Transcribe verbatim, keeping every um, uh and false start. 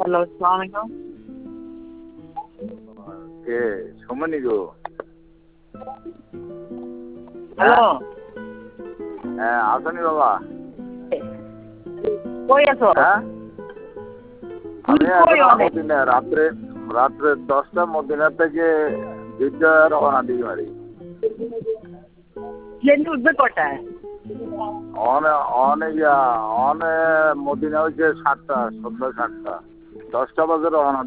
Hello, আসসালামু আলাইকুম। কে সমনি গো? হ্যালো। হ্যাঁ আসনি বাবা? কই আছো? হ্যাঁ আমি কই এখন অনেক? মদিনা রাত্রে রাত্রে দশটা মদিনা থেকে দুইটা রওনা দিই মারি। প্লেন উঠবে কটায়? অনে অনে ইয়া অনে মদিনা হচ্ছে সাতটা সন্ধ্যা সাতটা দশটা বাজে রওনা